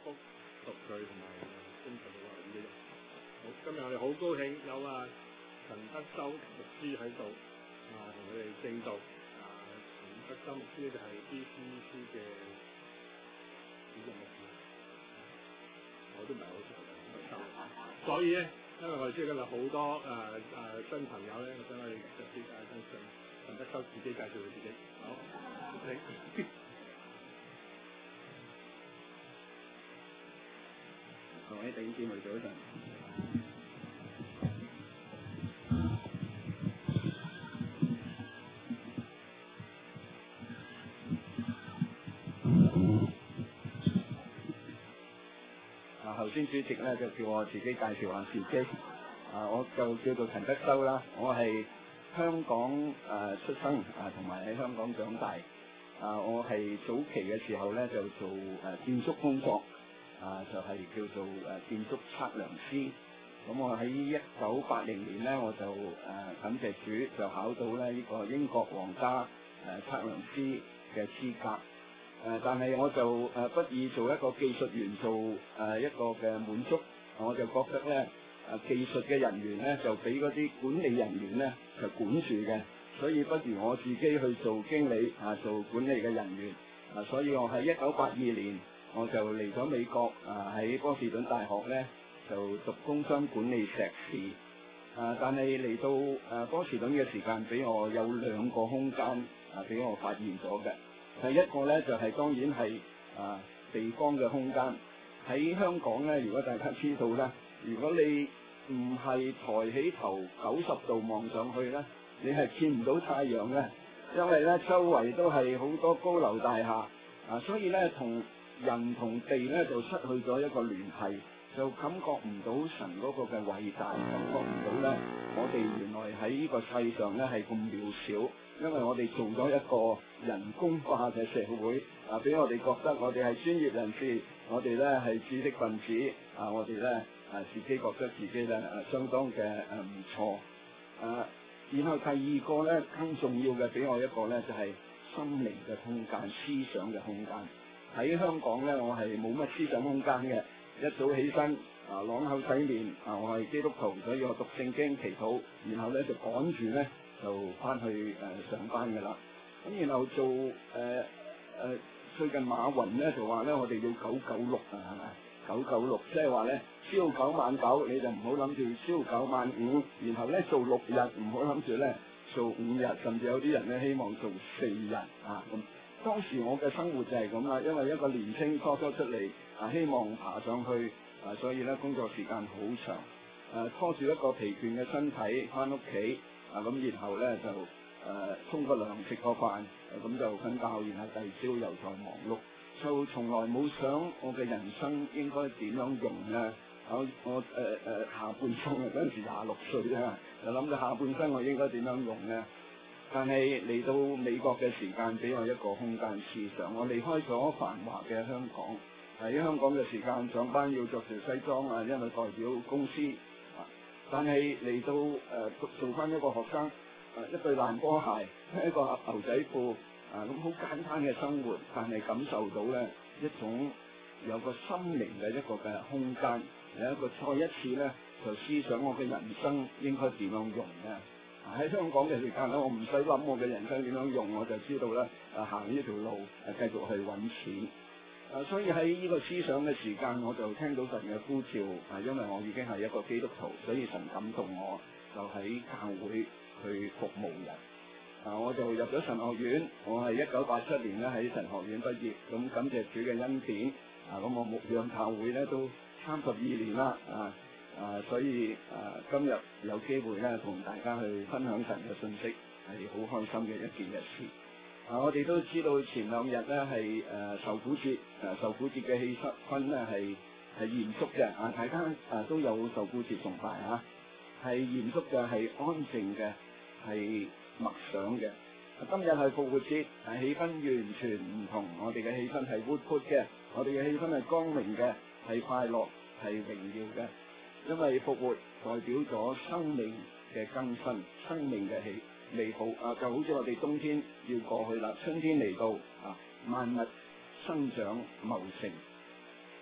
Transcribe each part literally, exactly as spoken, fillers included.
福讀佢同埋精神嘅話語。好，今日我哋好高興有啊陳德修牧師喺度啊，同佢哋證道。啊，陳德修牧師咧就係 B C C 嘅主任牧師，我都唔係好熟嘅陳德修，所以咧，因為我哋知道今日好多誒誒、呃呃、新朋友咧，我想我哋特別誒跟進陳德修自己介紹佢自己。好，你。 各位弟兄姊妹早晨。啊，頭先主席咧就叫我自己介紹下自己。啊，我就叫做陳德修啦，我係香港誒、呃、出生啊，同埋喺香港長大。啊，我係早期嘅時候咧就做誒、呃、建築工作。啊，就係、是、叫做誒、呃、建築測量師。咁我喺一九八零年咧，我就誒、呃、感謝主，就考到咧呢、這個英國皇家誒、呃、測量師嘅資格。誒、呃，但係我就誒、呃、不以做一個技術員做誒、呃、一個嘅滿足，我就覺得咧誒、呃、技術嘅人員咧就俾嗰啲管理人員咧就管住嘅，所以不如我自己去做經理啊，做管理嘅人員。啊，所以我喺一九八二年。我就嚟咗美國啊，喺波士頓大學咧就讀工商管理碩士啊，但係嚟到誒、啊、波士頓嘅時間，俾我有兩個空間啊，俾我發現咗嘅。第一個咧就係、是、當然係啊地方嘅空間。喺香港咧，如果大家知道咧，如果你唔係抬起頭九十度望上去咧，你係見唔到太陽嘅，因為咧周圍都係好多高樓大廈啊，所以咧同人同地咧就失去咗一個聯繫，就感覺唔到神嗰個嘅偉大，感覺唔到咧我哋原來喺呢個世上咧係咁渺小，因為我哋做咗一個人工化嘅社會啊，俾我哋覺得我哋係專業人士，我哋咧係知識分子啊，我哋咧啊自己覺得自己咧啊相當嘅誒唔錯啊。然後第二個咧更重要嘅俾我一個咧就係、是、心靈嘅空間、思想嘅空間。喺香港咧，我係冇乜思想空間嘅。一早起身啊，啷口洗面啊，我係基督徒，所以我讀聖經祈禱，然後咧就趕住咧就翻去誒、呃、上班㗎啦。咁然後做誒誒、呃呃、最近馬雲咧就話咧，我哋要九九六啊，係咪？九九六即係話咧，朝九晚九，你就唔好諗住朝九晚五，然後咧做六日，唔好諗住咧做五日，甚至有啲人咧希望做四日啊咁。當時我嘅生活就係咁啦，因為一個年青初初出嚟啊，希望爬上去啊，所以咧工作時間好長，誒、啊、拖住一個疲倦嘅身體翻屋企啊，咁然後咧就誒沖個涼食個飯，咁、啊、就瞓覺，然後第二朝又再忙碌，就從來冇想我嘅人生應該點樣用咧。我我誒誒、呃、下半生啊，嗰陣時廿六歲啊，就諗到下半生我應該點樣用咧。但係嚟到美國嘅時間，俾我一個空間思想。我離開咗繁華嘅香港，喺香港嘅時間上班要着住西裝啊，因為代表公司啊。但係嚟到誒、呃、做翻一個學生，啊一對爛波鞋，一個牛仔褲啊，咁好簡單嘅生活，但係感受到咧一種有個心靈嘅一個嘅空間，有一個再一次咧就思想我嘅人生應該點樣用咧。喺香港嘅時間咧，我唔使諗我嘅人生點樣用，我就知道咧，啊行呢條路，啊繼續去揾錢。啊，所以喺呢個思想嘅時間，我就聽到神嘅呼召，啊，因為我已經係一個基督徒，所以神感動我，就喺教會去服務人。啊，我就入咗神學院，我係一九八七年咧喺神學院畢業，咁感謝主嘅恩典，啊，咁我牧養教會咧都三十二年啦，啊。啊，所以啊，今日有機會咧，同大家去分享神嘅信息，係好開心嘅一件嘅事。啊，我哋都知道前兩日咧係誒受苦節，誒、啊、受苦節嘅氣氛咧係係嚴肅嘅，啊大家啊都有受苦節崇拜嚇，係嚴肅嘅，係安靜嘅，係默想嘅。啊，今日係復活節，係氣氛完全唔同，我哋嘅氣氛係活潑嘅，我哋嘅氣氛係光明嘅，係快樂，係榮耀嘅。因為復活代表咗生命嘅更新，生命嘅起美好啊，就好似我哋冬天要過去啦，春天嚟到啊，萬物生長茂盛。我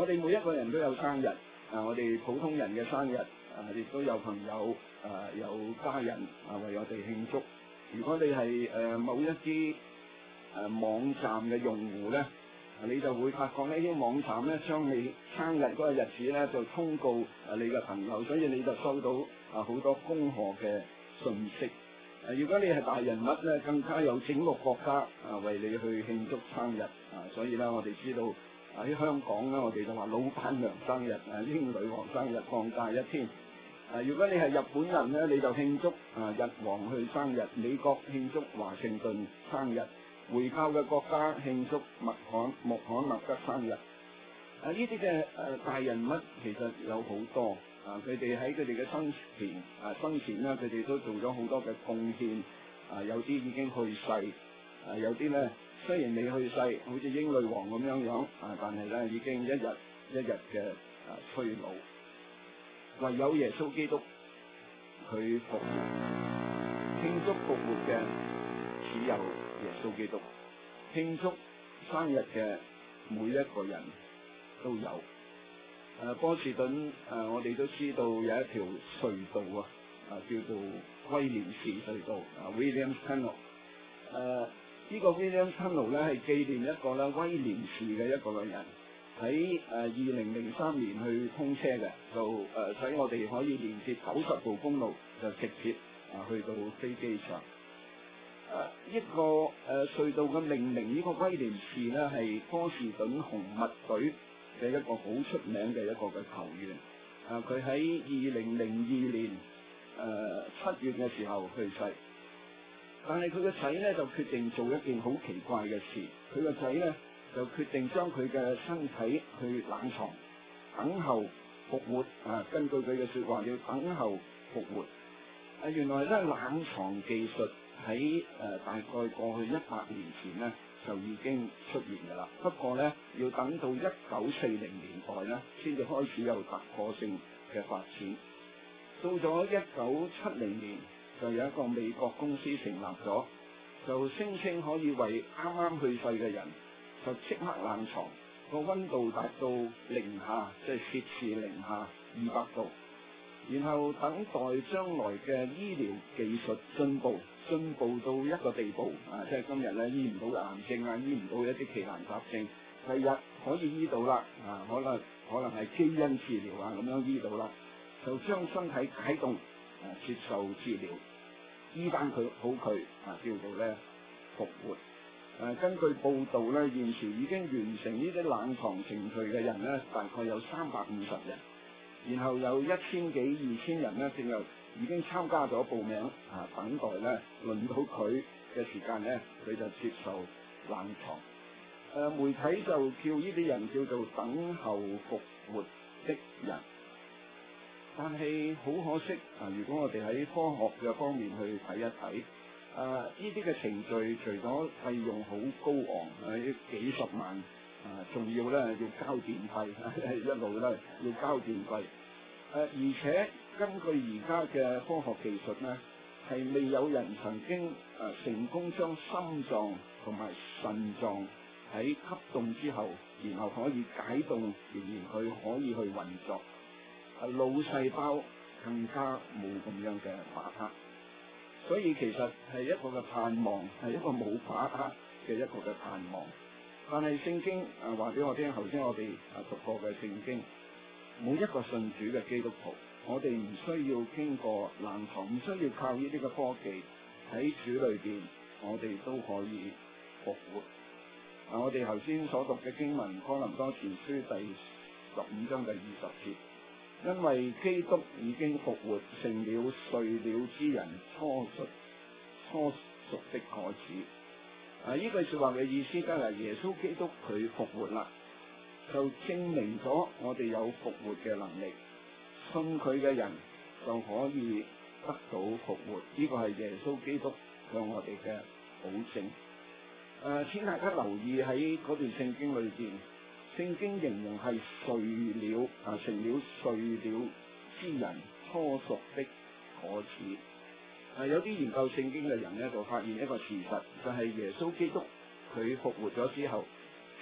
哋每一個人都有生日，啊，我哋普通人嘅生日，啊，亦都有朋友，啊，有家人啊為我哋慶祝。如果你係誒、呃、某一啲誒、呃、網站嘅用戶咧，你就會發覺呢啲網站咧將你生日嗰個日子咧就通告誒你嘅朋友，所以你就收到啊好多恭賀嘅訊息。誒，如果你係大人物咧，更加有整個國家啊為你去慶祝生日啊，所以咧我哋知道喺香港咧，我哋就話老闆娘生日，啊英女王生日放假一天。啊，如果你係日本人咧，你就慶祝啊日皇去生日；美國慶祝華盛頓生日；回教嘅國家慶祝穆罕穆罕默德生日。啊，呢啲嘅誒大人物其實有好多。啊！佢哋喺佢哋嘅生前啊生前咧，佢哋都做咗好多嘅貢獻。啊，有啲已經去世，啊有啲咧雖然未去世，好似英女王咁樣樣，啊但係咧已經一日一日嘅啊衰老。唯有耶穌基督佢復活，慶祝復活嘅只有耶穌基督，慶祝生日嘅每一個人都有。誒、啊、波士頓誒、啊，我哋都知道有一條隧道啊，啊叫做威廉士隧道啊 Williams Tunnel。誒、啊、呢、這個 Williams Tunnel 咧係紀念一個咧威廉士嘅一個嘅人喺誒二零零三年去通車嘅，就誒、啊、使我哋可以連接九十號公路，就直接啊去到飛機場。誒、啊、一個誒、啊、隧道嘅命名，呢、這個威廉士咧係波士頓紅襪隊嘅一個好出名嘅一個嘅球員，啊，佢喺二零零二年誒七月嘅時候去世，但係佢個仔咧就決定做一件好奇怪嘅事，佢個仔咧就決定將佢嘅身體去冷藏，等候復活，啊，根據佢嘅説話要等候復活，啊，原來咧冷藏技術喺誒、呃、大概過去一百年前咧就已經出現㗎啦，不過咧要等到一九四零年代咧，先至開始有突破性嘅發展。到咗一九七零年，就有一個美國公司成立咗，就聲稱可以為啱啱去世嘅人就即刻冷藏，個溫度達到零下，即係攝氏零下二百度，然後等待將來嘅醫療技術進步。進步到一個地步，啊，即係今日咧醫唔到癌症啊，醫唔到一啲奇難雜症，第日可以醫到啦，啊，可能可能係基因治療啊咁樣醫到啦，就將身體解凍，啊，接受治療，醫翻佢好佢，啊，叫做咧復活。誒、啊，根據報道咧，現時已經完成呢啲冷藏程序嘅人咧，大概有三百五十人，然後有一千幾二千人咧，正有已經參加咗報名，啊，等待咧輪到佢嘅時間咧，佢就接受冷藏。誒、啊，媒體就叫呢啲人叫做等候復活的人。但係好可惜啊！如果我哋喺科學嘅方面去睇一睇，誒呢啲嘅程序除咗費用好高昂，誒、啊、幾十萬，啊仲要咧要交電費，啊、一路咧要交電費。誒、啊、而且根據而家嘅科學技術咧，係未有人曾經誒、啊、成功將心臟同埋腎臟喺吸凍之後，然後可以解凍，仍然佢可以去運作。啊，腦細胞更加冇咁樣嘅把握，所以其實係一個嘅盼望，係一個冇把握嘅一個嘅盼望。但係聖經啊話俾我聽，頭先我哋啊讀過嘅聖經，每一個信主嘅基督徒，我哋唔需要經過冷藏，唔需要靠呢啲嘅科技，喺主裏邊，我哋都可以復活。啊，我哋頭先所讀嘅經文《哥林多前書》第十五章第二十節。因為基督已經復活，成了睡了之人初熟初熟的果子。啊！呢句説話嘅意思，梗係耶穌基督佢復活啦，就證明咗我哋有復活嘅能力。信佢嘅人就可以得到復活。呢、這個係耶穌基督向我哋嘅保證。誒、啊，請大家留意喺嗰段聖經裏邊。聖經形容係睡了啊，成了睡了之人初熟的果子。啊，有啲研究聖經嘅人咧，就發現一個事實，就係、是、耶穌基督佢復活咗之後，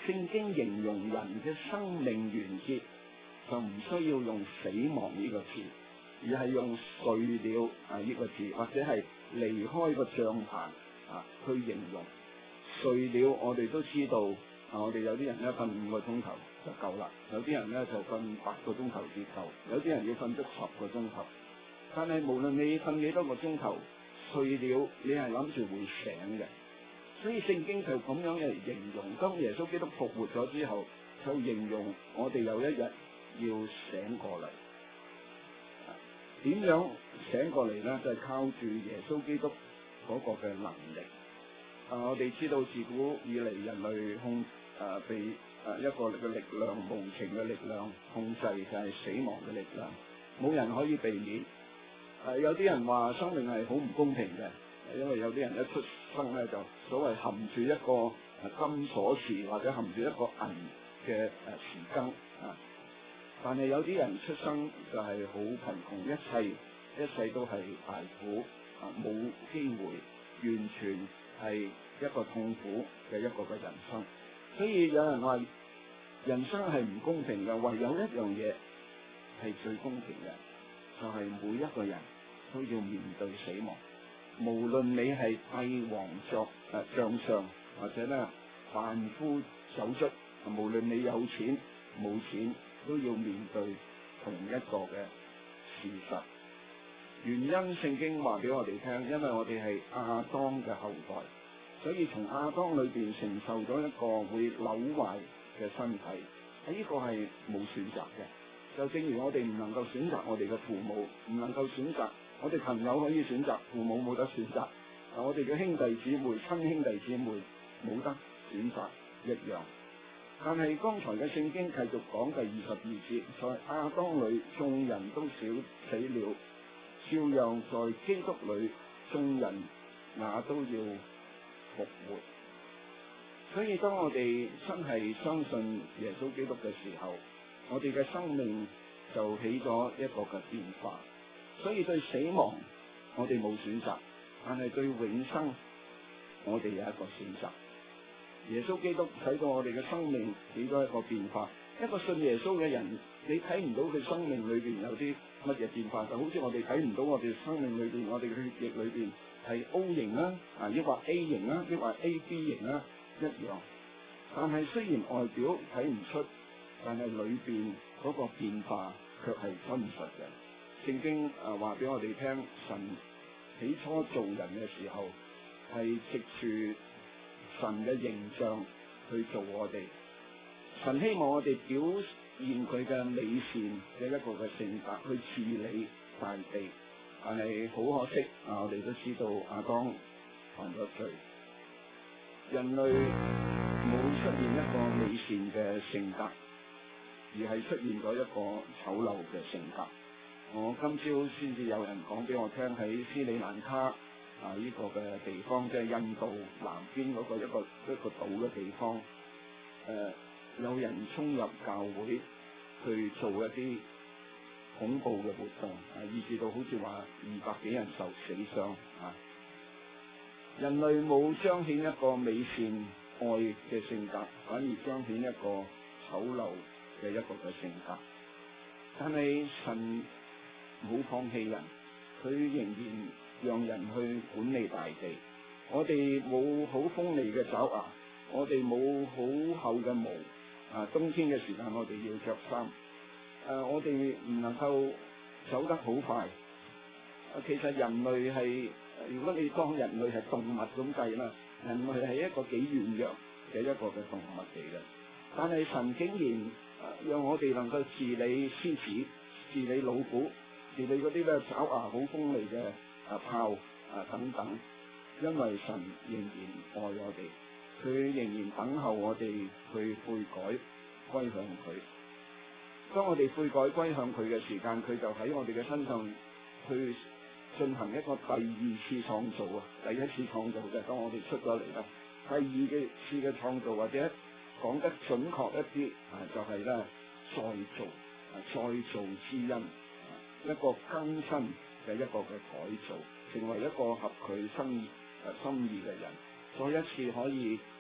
聖經形容人嘅生命完結，就唔需要用死亡呢個字，而係用睡了啊呢個字，或者係離開個帳棚啊去形容。睡了我哋都知道，啊我哋有啲人咧瞓五個鐘頭就夠啦，有啲人咧就瞓八個鐘頭至夠，有啲人要瞓足十個鐘頭。但係無論你瞓幾多個鐘頭，睡了你係諗住會醒嘅。所以聖經就咁樣嚟形容，當耶穌基督復活咗之後，就形容我哋有一日要醒過嚟。點樣醒過嚟咧？就係、是、靠住耶穌基督嗰個嘅能力。啊，我哋知道自古以嚟人類控啊被啊一個嘅力量，無情嘅力量控制，就係、是、死亡嘅力量，冇人可以避免。啊，有啲人話生命係好唔公平嘅，因為有啲人一出生咧就所謂含住一個金鎖匙或者含住一個銀嘅誒匙羹啊，但係有啲人出生就係好貧窮，一世一世都係捱苦啊，冇機會，完全係一個痛苦嘅一個嘅人生。所以有人話人生係唔公平嘅，唯有一樣嘢係最公平嘅，就係、是、每一個人都要面對死亡。無論你係帝王作誒將相，或者咧凡夫走卒，無論你有錢冇錢，都要面對同一個嘅事實。原因聖經話俾我哋聽，因為我哋係亞當嘅後代，所以從亞當裏邊承受咗一個會朽壞嘅身體，喺、這、呢個係冇選擇嘅。就正如我哋唔能夠選擇我哋嘅父母，唔能夠選擇我哋朋友可以選擇，父母冇得選擇。啊，我哋嘅兄弟姊妹、親兄弟姊妹冇得選擇一樣。但係剛才嘅聖經繼續講第二十二節，在亞當裏眾人都少死了，照樣在基督裏眾人也都要復活。所以當我哋真係相信耶穌基督嘅時候，我哋嘅生命就起咗一個嘅變化。所以對死亡我哋冇選擇，但係對永生我哋有一個選擇。耶穌基督使到我哋嘅生命起咗一個變化。一個信耶穌嘅人，你睇唔到佢生命裏邊有啲乜嘢變化，就好似我哋睇唔到我哋生命裏邊，我哋嘅血液裏邊係 O 型啦，啊抑或 A 型啦，抑或 A B 型啦一樣。但係雖然外表睇唔出，但係裏邊嗰個變化卻係真實嘅。聖經誒話俾我哋聽，神起初做人嘅時候係藉住神嘅形象去做我哋。神希望我哋表現佢嘅美善嘅一個嘅性格去治理大地，但係好可惜啊！我哋都知道亞當犯咗罪，人類冇出現一個美善嘅性格，而係出現咗一個醜陋嘅性格。我今朝先至有人講俾我聽，喺斯里蘭卡啊呢、這個嘅地方，即係印度南邊嗰個一個一個島嘅地方，誒、呃、有人衝入教會去做一啲恐怖嘅活動，啊以至到好似話二百幾人受死傷啊！人類冇彰顯一個美善愛嘅性格，反而彰顯一個醜陋嘅一個嘅性格。但係神冇放棄人，佢仍然讓人去管理大地。我哋冇好鋒利嘅爪牙，我哋冇好厚嘅毛。啊，冬天嘅時間我哋要着衫。誒、啊，我哋唔能夠走得好快。啊，其實人類係，如果你當人類係動物咁計啦，人類係一個幾軟弱嘅一個嘅動物嚟嘅。但係神竟然、啊、讓我哋能夠治理獅子、治理老虎、治理嗰啲咧爪牙好鋒利嘅啊豹啊等等，因為神仍然愛我哋，佢仍然等候我哋去悔改歸向佢。當我哋悔改歸向佢嘅時間，佢就喺我哋嘅身上去進行一個第二次創造啊！第一次創造就係當我哋出咗嚟啦，第二嘅次嘅創造，或者講得準確一啲啊，就係、是、咧再造啊，再造之恩。一個更新嘅一個嘅改造，成為一個合佢心意誒心意嘅人，再一次可以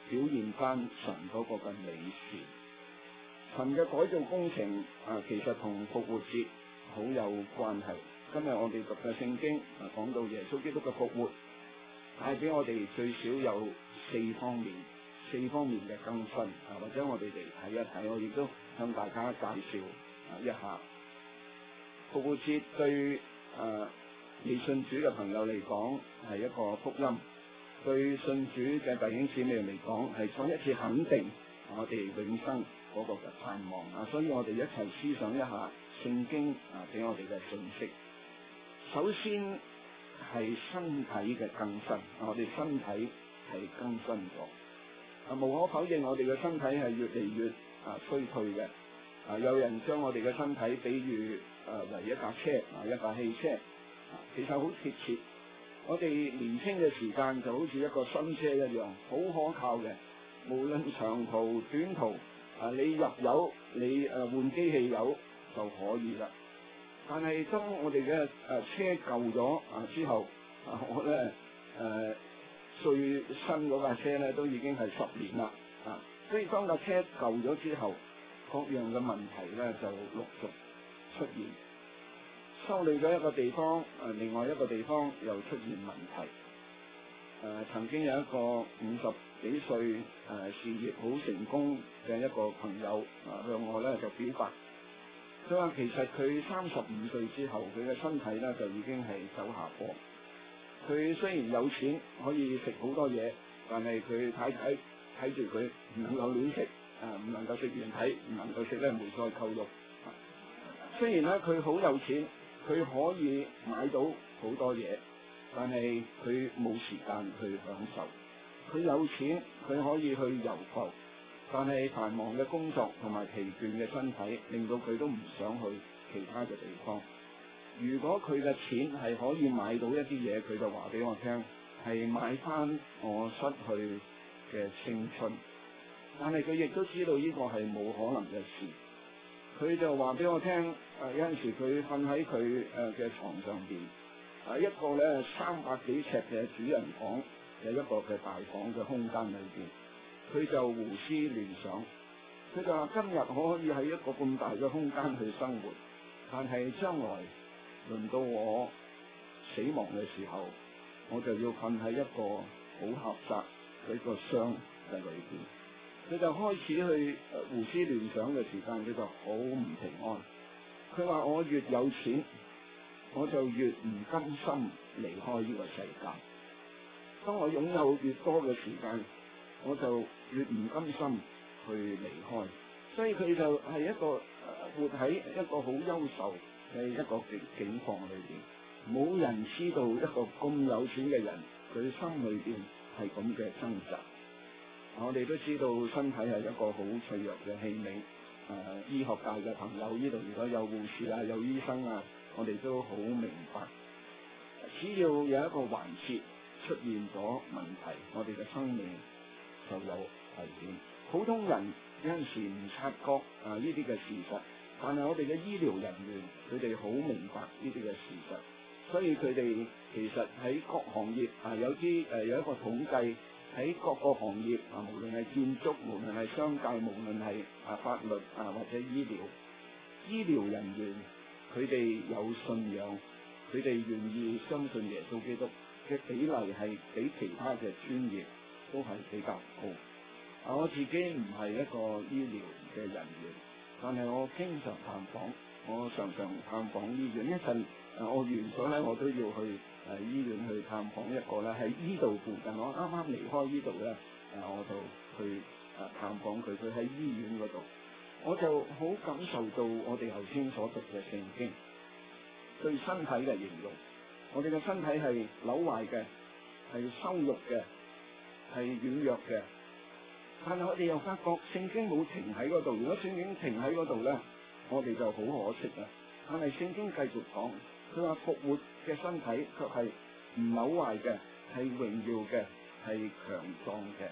表現翻神嗰個嘅美善。神嘅改造工程啊，其實同復活節好有關係。今日我哋讀嘅聖經啊，講到耶穌基督嘅復活，帶俾我哋最少有四方面、四方面嘅更新啊，或者我哋嚟睇一睇，我亦都向大家介紹啊一下復活節對誒未信主嘅朋友嚟講係一個福音，對信主嘅弟兄姊妹嚟講係再一次肯定我哋永生嗰個嘅盼望啊，所以我哋一齊思想一下聖經啊俾我哋嘅信息。首先係身體嘅更新，我哋身體係更新咗。啊，無可否認，我哋嘅身體係越嚟越啊衰退嘅。啊，有人將我哋嘅身體比喻誒為一架車啊，一架汽車。啊，其實好貼切。我哋年輕嘅時間就好似一個新車一樣，好可靠嘅。無論長途短途，啊，你入油，你誒換機汽油就可以啦。但係當我哋嘅誒車舊咗啊之後，啊我咧誒最新嗰架車咧都已經係十年啦啊，所以當架車舊咗之後，各樣嘅問題咧就陸續出現。修理咗一個地方，誒、啊、另外一個地方又出現問題。誒、啊、曾經有一個五十幾歲誒、啊、事業好成功嘅一個朋友啊向我咧就表白。佢話其實佢三十五歲之後，佢嘅身體咧就已經係走下坡。佢雖然有錢可以食好多嘢，但係佢太太睇住佢唔能夠亂食，啊唔能夠食原體，唔能夠食咧梅菜扣肉。啊、雖然咧佢好有錢，佢可以買到好多嘢，但係佢冇時間去享受。佢有錢，佢可以去遊埠。但係繁忙嘅工作同埋疲倦嘅身體，令到佢都唔想去其他嘅地方。如果佢嘅錢係可以買到一啲嘢，佢就話俾我聽，係買翻我失去嘅青春。但係佢亦都知道呢個係冇可能嘅事。佢就話俾我聽，誒、呃、有陣時佢瞓喺佢誒嘅床上邊，啊、呃、一個咧三百幾尺嘅主人房嘅一個嘅大房嘅空間裏邊。佢就胡思亂想，佢就話今日我可以喺一個咁大嘅空間去生活，但係將來輪到我死亡嘅時候，我就要瞓喺一個好狹窄嘅一個箱嘅裏邊。佢就開始去胡思亂想嘅時間，佢就好唔平安。佢話我越有錢，我就越唔甘心離開呢個世界。當我擁有越多嘅時間，我就越唔甘心去離開，所以佢就係一個、呃、活喺一個好憂愁嘅一個境境況裏邊。冇人知道一個咁有錢嘅人，佢心裏邊係咁嘅掙扎。我哋都知道身體係一個好脆弱嘅器皿。誒、呃，醫學界嘅朋友呢度如果有護士啊，有醫生啊，我哋都好明白。只要有一個環節出現咗問題，我哋嘅生命就有危險。普通人有陣時唔察覺啊呢啲嘅事實，但係我哋嘅醫療人員佢哋好明白呢啲嘅事實，所以佢哋其實喺各行業啊有啲誒、呃、有一個統計，喺各個行業啊，無論係建築，無論係商界，無論係啊法律啊或者醫療，醫療人員佢哋有信仰，佢哋願意相信耶穌基督嘅比例係比其他嘅專業都係比較高。啊，我自己唔係一個醫療嘅人員，但係我經常探訪，我常常探訪醫院。一陣誒我完咗咧，我都要去誒、呃、醫院去探訪一個咧，喺依度附近。我啱啱離開呢度咧，誒我就去誒探訪佢。佢喺醫院嗰度，我就好感受到我哋頭先所讀嘅聖經對身體嘅形容。我哋嘅身體係朽壞嘅，係羞辱嘅，係軟弱嘅。但係我哋又發覺聖經冇停喺嗰度。如果聖經停喺嗰度咧，我哋就好可惜啦。但係聖經繼續講，佢話復活嘅身體卻係唔朽壞嘅，係榮耀嘅，係強壯嘅。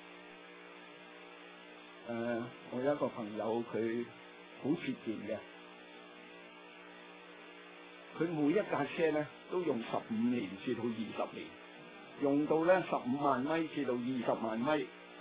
誒、呃，我有一個朋友，佢好節儉嘅，佢每一架車咧都用十五年至到二十年，用到咧十五萬米至到二十萬米。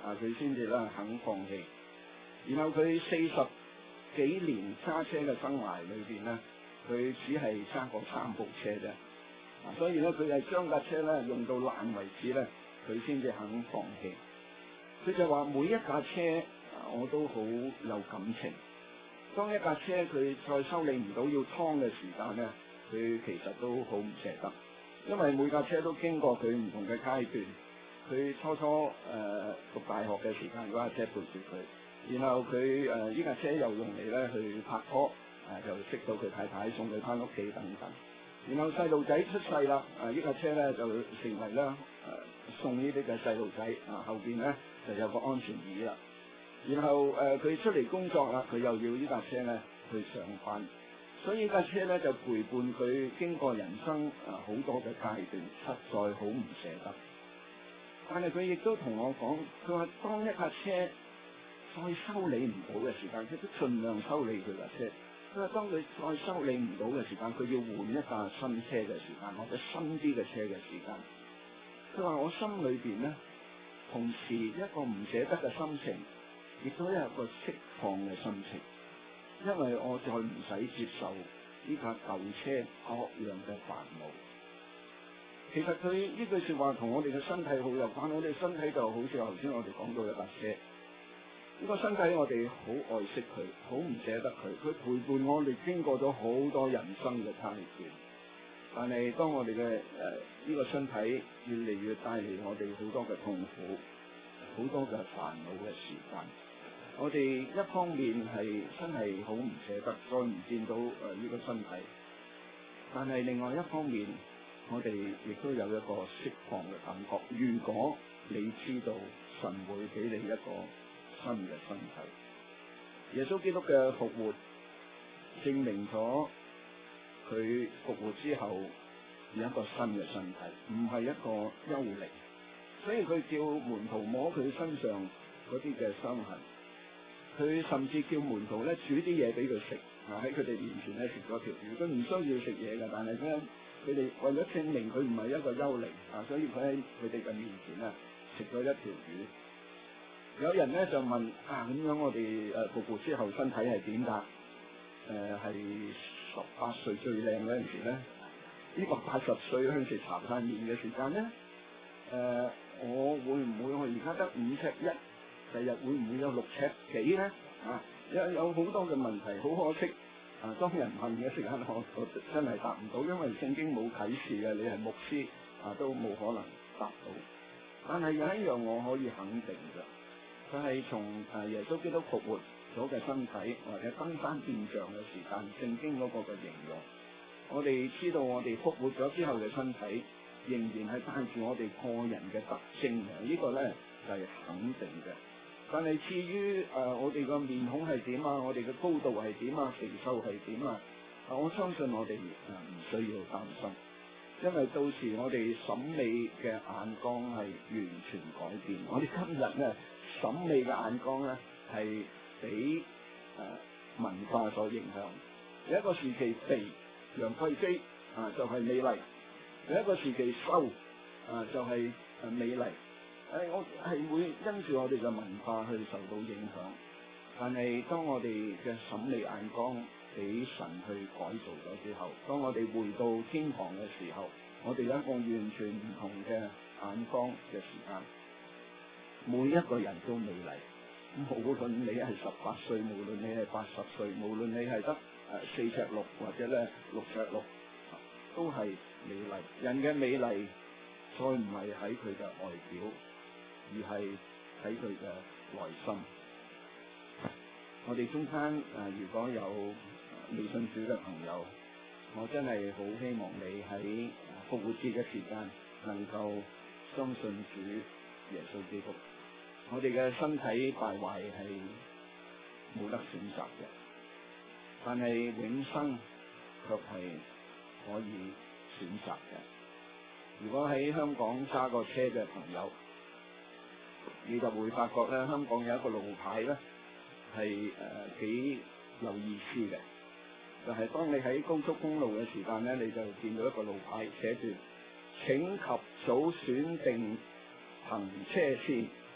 啊，佢先至咧肯放棄。然後佢四十幾年揸車嘅生涯裏邊咧，佢只係揸過三部車啫。啊，所以咧佢係將架車咧用到爛為止咧，佢先至肯放棄。佢就話每一架車啊，我都好有感情。當一架車佢再修理唔到要劏嘅時間咧，佢其實都好唔捨得，因為每架車都經過佢唔同嘅階段。佢初初誒、呃、讀大學嘅時間，嗰架車陪住佢，然後佢誒呢架車又用嚟咧去拍拖，誒、呃、就識到佢太太，送佢翻屋企等等。然後細路仔出世啦，誒、呃、呢架車咧就成為咧誒、呃、送呢啲嘅細路仔，啊後邊咧就有個安全椅啦。然後誒佢、呃、出嚟工作啦，佢又要呢架車咧去上班，所以呢架車咧就陪伴佢經過人生啊好多嘅階段，實在好唔捨得。但係佢亦都同我講，佢話當一架車再修理唔到嘅時間，佢都盡量修理佢架車。佢話當佢再修理唔到嘅時間，佢要換一架新車嘅時間，或者新啲嘅車嘅時間。佢話我心裏邊咧，同時一個唔捨得嘅心情，亦都有一個釋放嘅心情，因為我再唔使接受呢架舊車各樣嘅煩惱。其實佢呢句說話同我哋嘅身體好有關，我哋身體就好似頭先我哋講到嘅架車，呢個身體我哋好愛惜佢，好唔捨得佢，佢陪伴我哋經過咗好多人生嘅階段。但係當我哋嘅誒呢個身體越嚟越帶嚟我哋好多嘅痛苦，好多嘅煩惱嘅時間，我哋一方面係真係好唔捨得，再唔見到誒呢個身體，但係另外一方面，我哋亦都有一個釋放嘅感覺。如果你知道神會俾你一個新嘅身體，耶穌基督嘅復活證明咗佢復活之後有一個新嘅身體，唔係一個幽靈。所以佢叫門徒摸佢身上嗰啲嘅傷痕，佢甚至叫門徒咧煮啲嘢俾佢食，啊喺佢哋面前咧食咗條魚，佢唔需要食嘢嘅，但係咧佢哋為咗證明佢唔係一個幽靈，啊所以佢喺佢哋嘅面前咧食咗一條魚。有人咧就問啊，咁樣我哋誒復活之後身體係點㗎？誒係十八歲最靚嗰陣時咧，呢個八十歲嗰陣時搽晒面嘅時間咧，誒、呃、我會唔會我而家得五尺一，第日會唔會有六尺幾咧？啊，有有好多嘅問題，好可惜。啊，當人問嘅時間，我我真係答唔到，因為聖經冇啟示嘅，你係牧師啊都冇可能答到。但係有一樣我可以肯定嘅，就係從誒耶穌基督復活咗嘅身體或者登山變像嘅時間，聖經嗰個嘅形容，我哋知道我哋復活咗之後嘅身體仍然係帶住我哋個人嘅特徵嘅，這個、呢個咧就係、是、肯定嘅。但係至於誒、呃、我哋個面孔係點啊，我哋嘅高度係點啊，肥瘦係點啊，我相信我哋誒唔需要擔心，因為到時我哋審美嘅眼光係完全改變。我哋今日咧審美嘅眼光咧係俾誒、呃、文化所影響。有一個時期肥楊貴妃啊就係、是、美麗，有一個時期瘦啊就係、是、誒美麗。誒、哎，我係會因住我哋嘅文化去受到影響，但係當我哋嘅審美眼光俾神去改造咗之後，當我哋回到天堂嘅時候，我哋有一個完全唔同嘅眼光嘅時間，每一個人都美麗，無論你係十八歲，無論你係八十歲，無論你係得誒四尺六或者咧六尺六，都係美麗。人嘅美麗再唔係喺佢嘅外表，而係喺佢嘅內心。我哋中間誒、呃，如果有未信主嘅朋友，我真係好希望你喺復活節嘅時間能夠相信主耶穌基督。我哋嘅身體敗壞係冇得選擇嘅，但係永生卻係可以選擇嘅。如果喺香港揸過車嘅朋友，你就會發覺咧，香港有一個路牌咧，係誒幾有意思嘅。就係、是、當你喺高速公路嘅時間咧，你就見到一個路牌寫住：請及早選定行車線，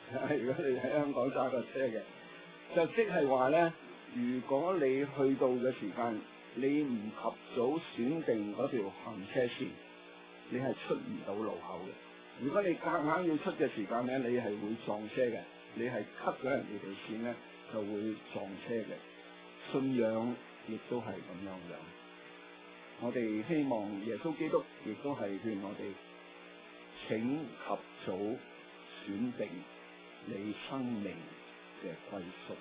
如果你喺香港揸個車嘅，就即係話咧，如果你去到嘅時間，你唔及早選定嗰條行車線，你係出唔到路口嘅。如果你夾硬要出嘅時間咧，你係會撞車嘅，你係 cut 咗人哋條線咧，就會撞車嘅。信仰亦都係咁樣樣。我哋希望耶穌基督亦都係勸我哋，請及早選定你生命嘅歸宿。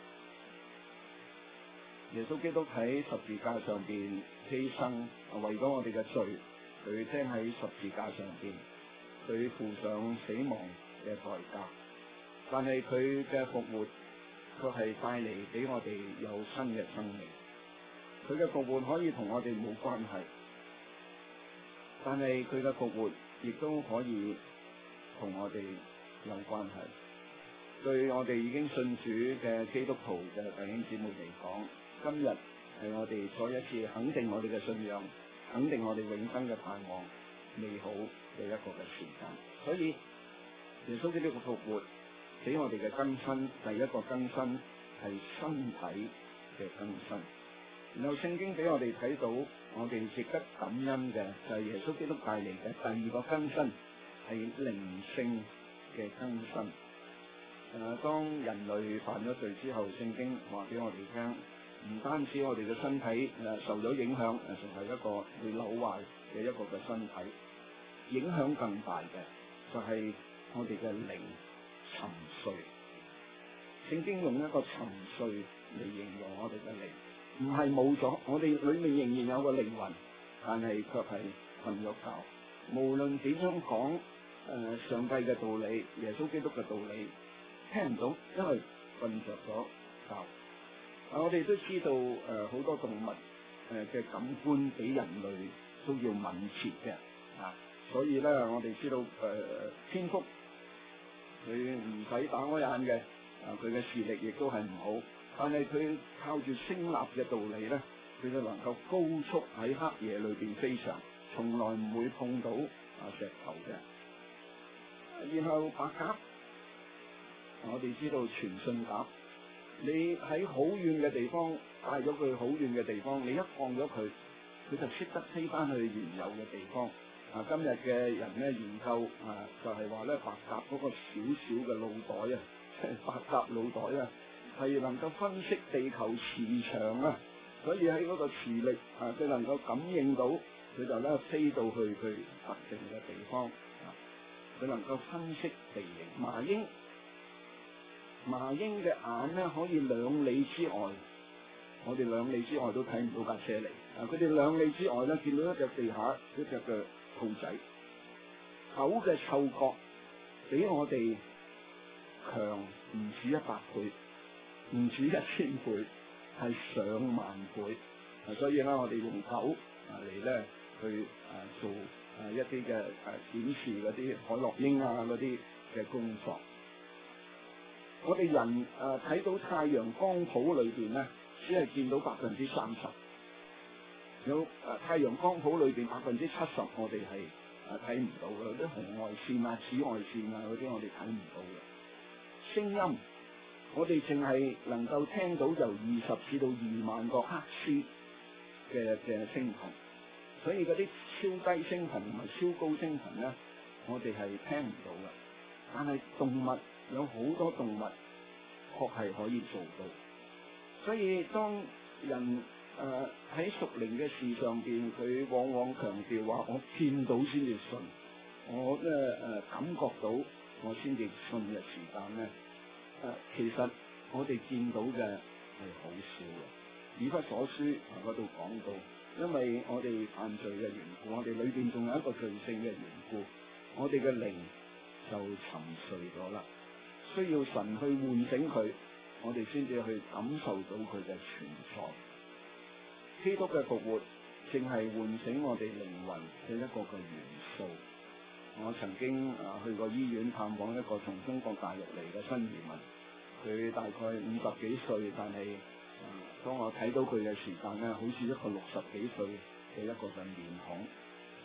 耶穌基督喺十字架上邊犧牲，為咗我哋嘅罪，佢釘喺十字架上邊，佢付上死亡嘅代價。但係佢嘅復活，佢係帶嚟俾我哋有新嘅生命。佢嘅復活可以同我哋冇關係，但係佢嘅復活亦都可以同我哋有關係。對我哋已經信主嘅基督徒嘅弟兄姊妹嚟講，今日係我哋再一次肯定我哋嘅信仰，肯定我哋永生嘅盼望美好嘅一個嘅時間。所以耶穌基督嘅復活俾我哋嘅更新，第一個更新係身體嘅更新。然後聖經俾我哋睇到，我哋值得感恩嘅就係耶穌基督帶嚟嘅第二個更新係靈性嘅更新。誒、呃，當人類犯咗罪之後，聖經話俾我哋聽，唔單止我哋嘅身體誒、呃、受咗影響，誒成為一個會朽壞嘅一個嘅身體，影響更大嘅就係我哋嘅靈沉睡。聖經用一個沉睡嚟形容我哋嘅靈。唔係冇咗，我哋裏面仍然有個靈魂，但係卻係瞓咗覺。無論點樣講，誒、呃、上帝嘅道理、耶穌基督嘅道理，聽唔到，因為瞓着咗覺。啊，我哋都知道誒好、呃、多動物誒嘅感官比人類都要敏捷嘅啊，所以咧我哋知道誒蝙蝠佢唔使打開眼嘅，啊佢嘅視力亦都係唔好。但係佢靠住聲納嘅道理咧，佢就能夠高速喺黑夜裏邊飛翔，從來唔會碰到啊石頭嘅。然後白鴿，我哋知道傳信鴿，你喺好遠嘅地方帶咗佢好遠嘅地方，你一放咗佢，佢就識得飛翻去原有嘅地方。啊，今日嘅人咧研究啊，就係話咧白鴿嗰個小小嘅腦袋啊，即係白鴿腦袋啊，係能夠分析地球磁場啊，所以喺嗰個磁力啊，佢能夠感應到，佢就咧飛到去佢特定嘅地方啊，佢能夠分析地形。麻鷹，麻鷹嘅眼咧可以兩里之外，我哋兩里之外都睇唔到架車嚟啊！佢哋兩里之外咧見到一隻地下一隻嘅兔仔。狗嘅嗅覺比我哋強唔止一百倍。唔止一千倍，係上萬倍。啊，所以咧，我哋用狗啊嚟咧去啊做啊一啲嘅誒檢視嗰啲海洛因啊嗰啲嘅工作。我哋人誒睇到太陽光譜裏邊咧，只係見到百分之三十。有誒太陽光譜裏邊百分之七十，我哋係誒睇唔到嘅，啲紅外線啊、紫外線啊嗰啲，我哋睇唔到嘅。聲音。我哋淨係能夠聽到由二十至到二萬個赫茲嘅嘅聲頻，所以嗰啲超低聲頻同埋超高聲頻咧，我哋係聽唔到嘅。但係動物有好多動物確係可以做到，所以當人誒喺屬靈嘅事上邊，佢往往強調話：我見到先至信，我咧誒、呃、感覺到我先至信嘅時間咧。誒，其實我哋見到嘅係好少嘅。以弗所書嗰度講到，因為我哋犯罪嘅緣故，我哋裏邊仲有一個罪性嘅緣故，我哋嘅靈就沉睡咗啦，需要神去喚醒佢，我哋先至去感受到佢嘅存在。基督嘅復活正係喚醒我哋靈魂嘅一個嘅元素。我曾經啊去過醫院探訪一個從中國大陸嚟嘅新移民，佢大概五十幾歲，但係啊當我睇到佢嘅時間咧，好似一個六十幾歲嘅一個嘅面孔。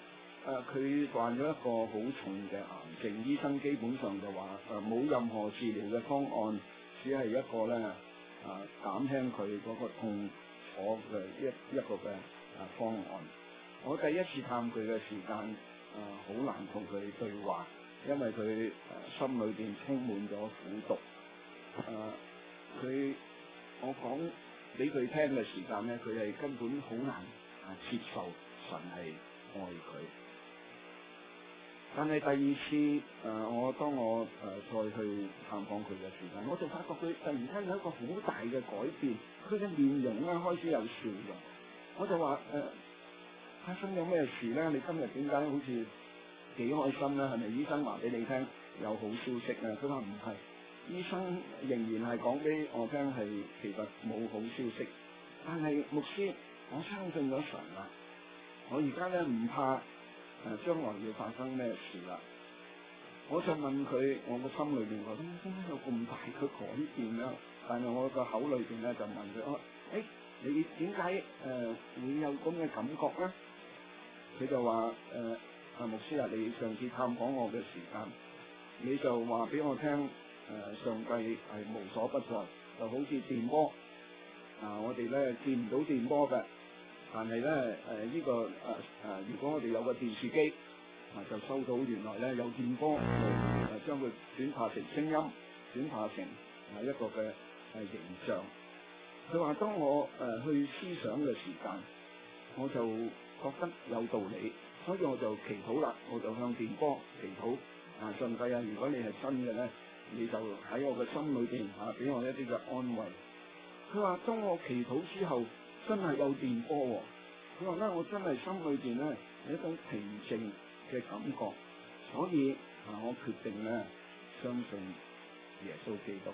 誒佢患咗一個好重嘅癌症，醫生基本上就話誒冇任何治療嘅方案，只係一個咧誒、呃、減輕佢嗰個痛楚嘅一一個嘅誒、呃、方案。我第一次探佢嘅時間誒好、呃、難同佢對話，因為佢誒、呃、心裏邊充滿咗苦毒。誒、呃、佢我講俾佢聽嘅時間咧，佢係根本好難啊接受神係愛佢。但係第二次誒、呃，我當我誒、呃、再去探訪佢嘅時間，我就發覺佢突然間有一個好大嘅改變，佢嘅面容咧開始有笑容。我就話誒、呃、發生咗咩事咧？你今日點解好似幾開心咧？係咪醫生話俾你聽有好消息咧？佢話唔係。醫生仍然係講俾我聽係其實冇好消息，但係牧師，我相信咗神啦，我而家咧唔怕誒將來要發生咩事啦。我就問佢，我個心裏邊覺得點解有咁大嘅改變咧？但係我個口裏邊咧就問佢：哦，誒，你點解誒會有咁嘅感覺咧？佢就話：誒，阿牧師啊，你上次探訪我嘅時間，你就話俾我聽。誒、呃、上帝係無所不在，就好似電波啊！我哋咧見唔到電波嘅，但係咧誒呢、呃這個誒誒、呃呃，如果我哋有個電視機啊，就收到原來咧有電波，誒、呃、將佢轉化成聲音，轉化成啊一個嘅誒、呃、形象。佢話：當我誒、呃、去思想嘅時間，我就覺得有道理，所以我就祈禱啦，我就向電波祈禱啊！上帝啊，如果你係真嘅咧，你就喺我嘅心裏邊嚇俾我一啲嘅安慰。佢話：當我祈禱之後，真係有電波喎、哦。佢話咧，我真係心裏邊咧有一種平靜嘅感覺，所以啊，我決定咧相信耶穌基督。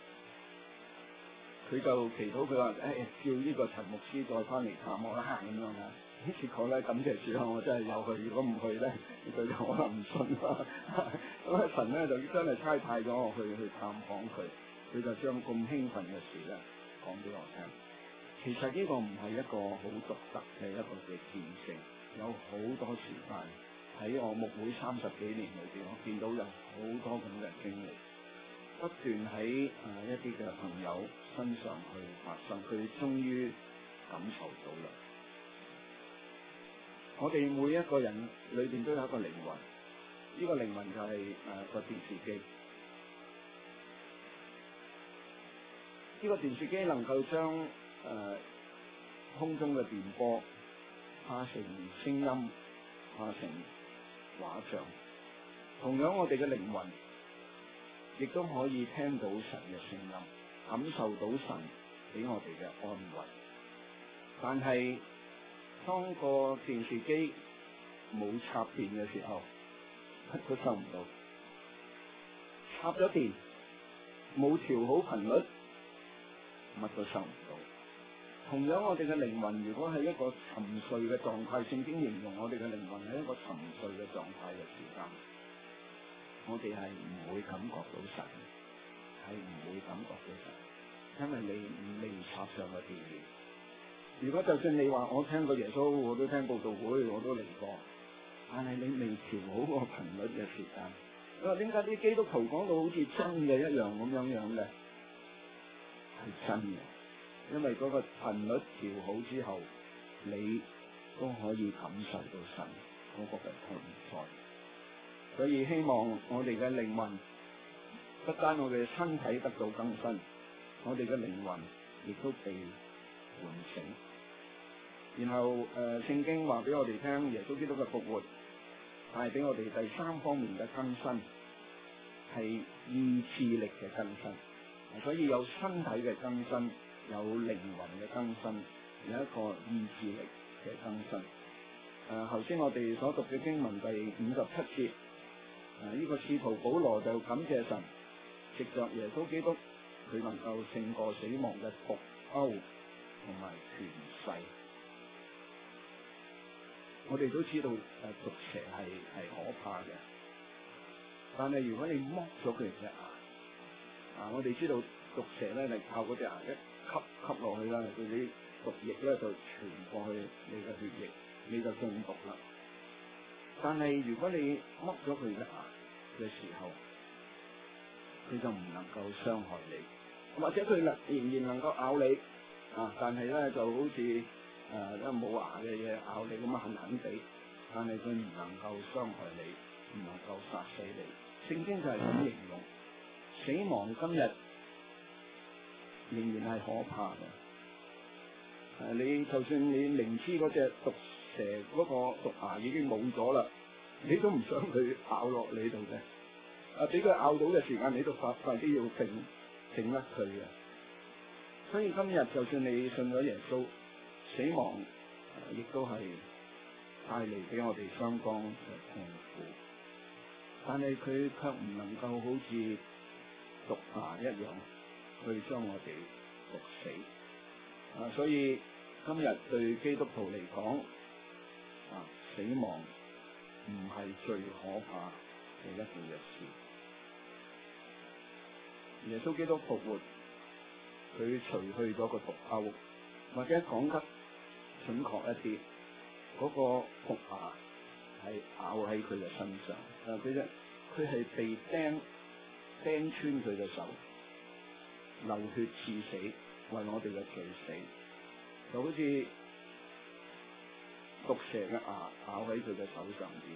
佢就祈禱，佢話：誒、哎，叫呢個陳牧師再翻嚟探我啦咁樣啊。結果咧，感謝主啊，我真係有去。如果唔去咧，佢就可能唔信啦。咁啊，神咧就真係差派咗我去去探訪佢，佢就將咁興奮嘅事咧講俾我聽。其實呢個唔係一個好獨特嘅一個嘅見證，有好多時間喺我牧會三十幾年裏邊，我見到有好多咁嘅經歷，不斷喺誒一啲嘅朋友身上去發生，佢終於感受到啦。我哋每一個人裏邊都有一個靈魂，呢、這個靈魂就係誒個電視機。呢、這個電視機能夠將誒、呃、空中嘅電波化成聲音，化成畫像。同樣，我哋嘅靈魂亦都可以聽到神嘅聲音，感受到神俾我哋嘅安慰。但係當個電視機冇插電嘅時候，乜都收唔到；插咗電，冇調好頻率，乜都收唔到。同樣，我哋嘅靈魂如果係一個沉睡嘅狀態，聖經形容我哋嘅靈魂係一個沉睡嘅狀態嘅時間，我哋係唔會感覺到神，係唔會感覺到神，因為你未插上個電源。如果就算你話我聽過耶穌，我都聽報道會，我都嚟過，但係你未調好個頻率嘅時間，你話點解啲基督徒講到好似真嘅一樣咁樣樣嘅？係真嘅，因為嗰個頻率調好之後，你都可以感受到神嗰個嘅同在。所以希望我哋嘅靈魂，不單我哋身體得到更新，我哋嘅靈魂亦都被喚醒。然後誒、呃、聖經話俾我哋聽，耶穌基督嘅復活帶俾我哋第三方面嘅更新，係意志力嘅更新。所以有身體嘅更新，有靈魂嘅更新，有一個意志力嘅更新。誒頭先我哋所讀嘅經文第五十七節，誒、呃、呢、這個使徒保羅就感謝神，藉着耶穌基督，佢能夠勝過死亡嘅毒鈎同埋權勢。我哋都知道誒毒蛇係係可怕嘅，但係如果你剝咗佢隻牙，啊我哋知道毒蛇咧係靠嗰隻牙一吸吸落去啦，佢啲毒液咧就傳過去你嘅血液，你就中毒啦。 但係如果你剝咗佢嘅牙嘅時候，佢就唔能夠傷害你，或者佢能仍然能夠咬你啊，但係咧就好似誒一冇牙嘅嘢咬你咁啊痕痕地，但係佢唔能夠傷害你，唔能夠殺死你。聖經就係咁形容，死亡今日仍然係可怕嘅。誒、啊，你就算你明知嗰隻毒蛇嗰個毒牙已經冇咗啦，你都唔想佢咬落你度嘅。啊！俾佢咬到嘅時間，你都快快啲要停停甩佢嘅。所以今日就算你信咗耶穌，死亡亦、啊、都係帶嚟俾我哋相當嘅痛苦，但係佢卻唔能夠好似毒牙一樣去將我哋毒死。啊！所以今日對基督徒嚟講，啊，死亡唔係最可怕嘅一件嘅事。耶穌基督復活，佢除去咗個毒鈎，或者講得準確一啲，嗰、那個毒牙係咬喺佢嘅身上。誒，佢啫，佢係被釘釘穿佢嘅手，流血刺死，為我哋嘅罪死，就好似毒蛇嘅牙咬喺佢嘅手上邊，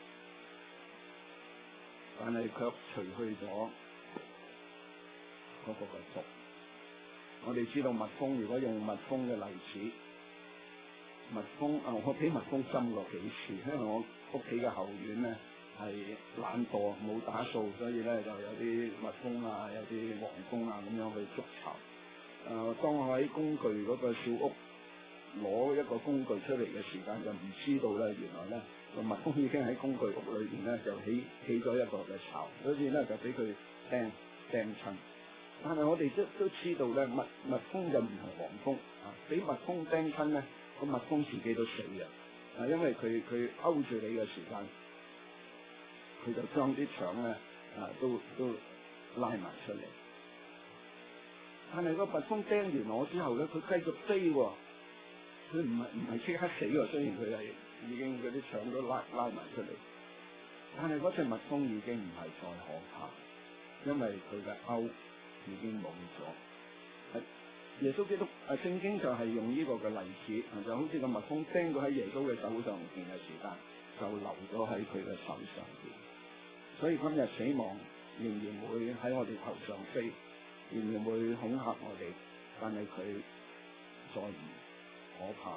但係卻除去咗嗰個嘅毒。我哋知道蜜蜂，如果用蜜蜂嘅例子，蜜蜂啊，我俾蜜蜂針過幾次，因為我屋企嘅後院咧係懶惰冇打掃，所以咧就有啲蜜蜂啊，有啲黃蜂啊咁樣去築巢。誒、呃，當我喺工具嗰個小屋攞一個工具出嚟嘅時間，就唔知道咧，原來咧個蜜蜂已經喺工具屋裏邊咧就起起咗一個嘅巢，所以咧就俾佢釘釘親。但係我哋都都知道咧，蜜蜜蜂就唔同黃蜂啊，俾蜜蜂釘親咧，個蜜蜂自己都死嘅，啊，因為佢佢勾住你嘅時間，佢就將啲腸咧啊都都拉埋出嚟。但係個蜜蜂釘完我之後咧，佢繼續飛喎，佢唔係唔係即刻死喎，雖然佢係已經嗰啲腸都拉拉埋出嚟，但係嗰隻蜜蜂已經唔係再可怕，因為佢嘅勾已經冇咗。耶穌基督啊，聖經就係用呢個嘅例子，就好似個蜜蜂釘過喺耶穌嘅手上邊嘅時間，就留咗喺佢嘅手上邊。所以今日死亡仍然會喺我哋頭上飛，仍然會恐嚇我哋，但係佢再唔可怕。